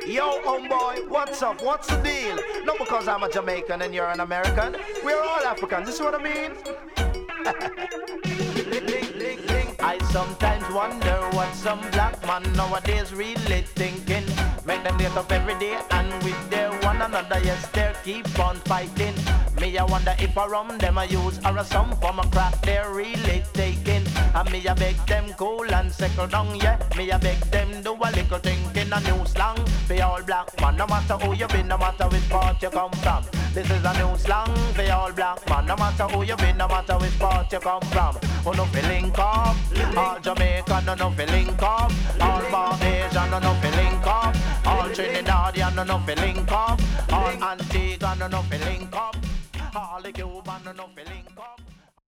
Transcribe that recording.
Yo, homeboy, what's up? What's the deal? Not because I'm a Jamaican and you're an American. We're all Africans, you see what I mean? I sometimes wonder what some black man nowadays really thinking. Make them get up every day and with their one another, yes, they keep on fighting. Me, I wonder if a rum them I use or a some form of crack they're really taking. And me, I beg them cool and settle down, yeah. Me, I beg them do a little thinking, a new slang for all black man. No matter who you been, no matter which part you come from. This is a new slang for all black man. No matter who you been, no matter which part you come from. Who no feeling up? All Jamaican no feeling up. All Barbadian no feeling up. All Trinidadian no feeling up. All Antigua no feeling up. All the Cuban no feeling up.